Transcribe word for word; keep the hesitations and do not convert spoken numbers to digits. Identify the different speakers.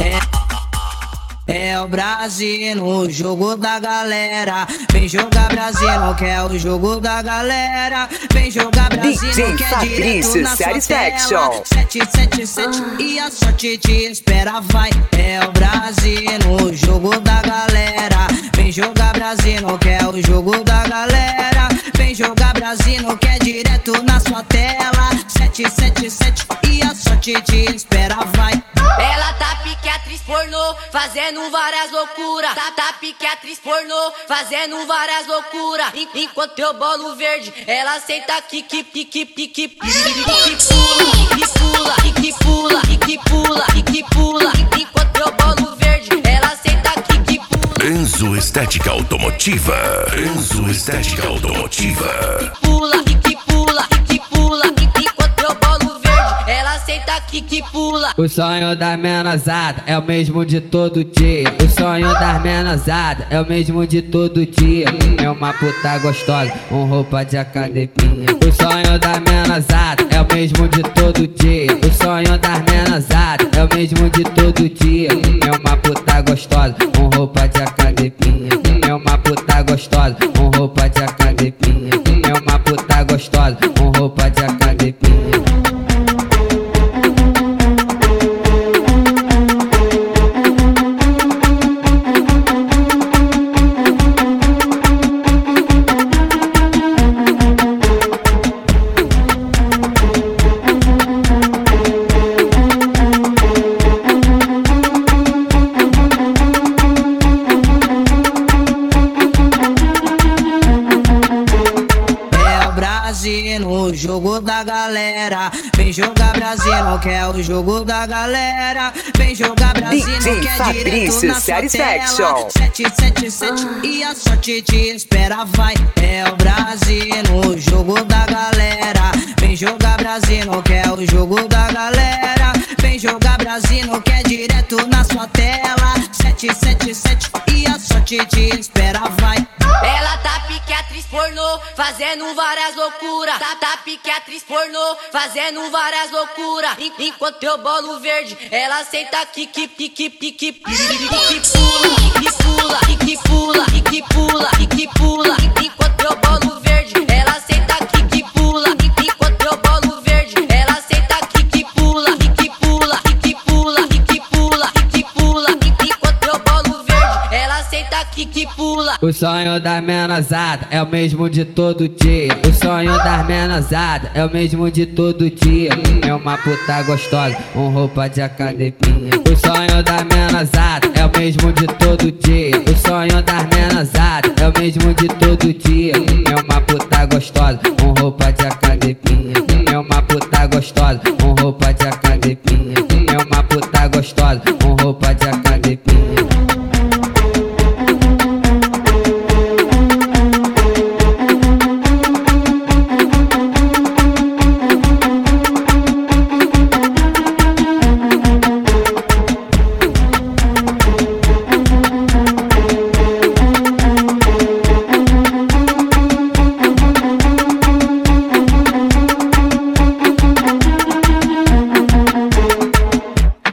Speaker 1: É, é o Brasil no jogo da galera. Vem jogar Brasil, não quer o jogo da galera. Vem jogar Brasil, não quer direto na sua tela. sete sete sete e a sorte te espera, vai. É o Brasil no jogo da galera. Vem jogar Brasil, não quer o jogo da galera. Vem jogar Brasil, não quer direto na sua tela. sete sete sete e a sorte te espera, vai.
Speaker 2: Ela tá pique atriz pornô, fazendo várias loucuras. Tá, tá pique atriz pornô, fazendo várias loucuras. Enquanto eu bolo verde, ela senta que que pique pique pique pula, que pula, que pula, que pula. Enquanto eu bolo verde, ela senta que que pula.
Speaker 3: Enzo Estética Automotiva. Enzo Estética Automotiva.
Speaker 2: Pula, que pula, que pula. Enquanto eu bolo verde, ela senta que que pula.
Speaker 4: O sonho das menosada é o mesmo de todo dia. O sonho das menosada é o mesmo de todo dia. É uma puta gostosa com roupa de academia. O sonho das menosada é o mesmo de todo dia. O sonho das menosada é o mesmo de todo dia. É uma puta gostosa com roupa de academia. É uma puta gostosa com roupa de academia. É uma puta gostosa com roupa de academia.
Speaker 1: No jogo da galera, vem jogar Brasil, não quer o jogo da galera. Vem jogar Brasil, não quer direto na sua tela. sete sete sete e a sorte te espera, vai. É o Brasil no jogo da galera. Vem jogar Brasil, não quer o jogo da galera. Vem jogar Brasil, não quer direto na sua tela. sete sete sete e a sorte te espera, vai.
Speaker 2: Ela tá pique atriz pornô, fazendo várias loucuras. Tá, tá pique atriz pornô, fazendo várias loucuras. Enquanto eu bolo verde, ela senta que que pique pique pique pula, que pula, que pula, que pula, que pula. Enquanto eu bolo verde, ela senta que que pula. Enquanto eu bolo verde, ela senta que que pula, que pula, que pula, que pula, que pula. Enquanto eu bolo verde, ela senta que que pula.
Speaker 4: O sonho das menosada é o mesmo de todo dia. O sonho das menosada é o mesmo de todo dia. É uma puta gostosa com roupa de academia. O sonho das menosada é o mesmo de todo dia. O sonho das menosada é o mesmo de todo dia. É uma puta gostosa com roupa de academia. É uma puta gostosa